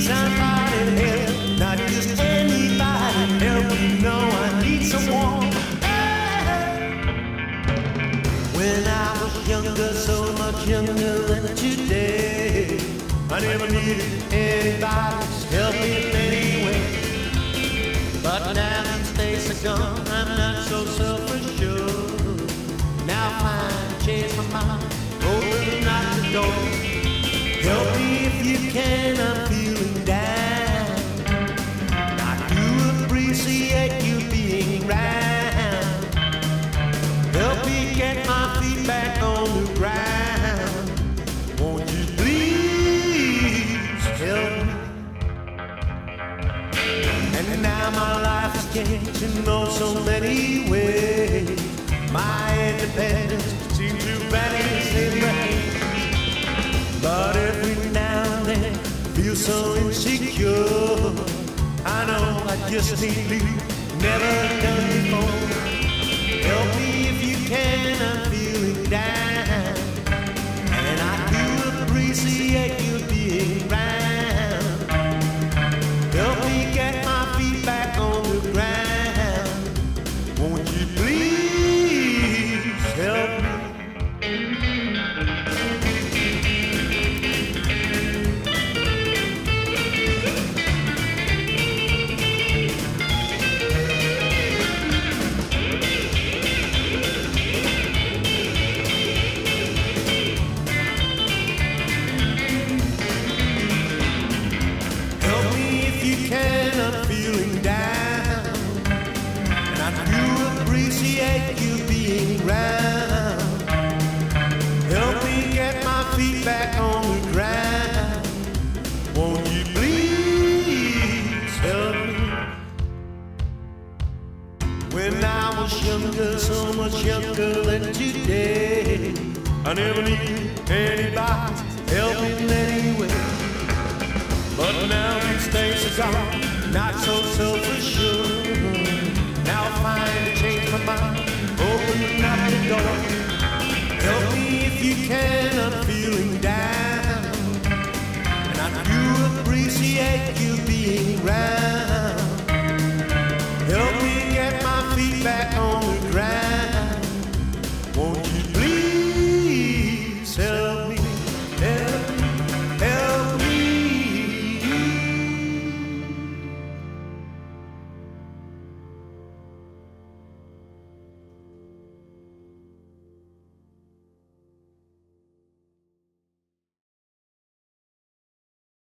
somebody help, not just anybody help. You know I need someone. When I was younger, so much younger than today, I never needed anybody's help in any way. But now these days are gone, I'm not so self-assured. Now I change my mind, open not the door. Help me if you can, I'm feeling down. I do appreciate you being round. Help me get my feet back on the ground. Won't you please help me? And now my life is changing in so many ways. My independence seems to vanish in rain. But every now and then I feel so insecure. I know I just need you, never done before. Help me if you can, I'm feeling down. And I do appreciate you being round. Help me get my feet back on the ground. Won't you please help me? I'm feeling down, and I do appreciate you being round. Help me get my feet back on the ground. Won't you please help me? When I was younger, so much younger than today, I never needed anybody's help in any way. But now these days are gone, not so self-assured. Now I finally change my mind, open up the door. Help me if you can, I'm feeling down. And I do appreciate you being round.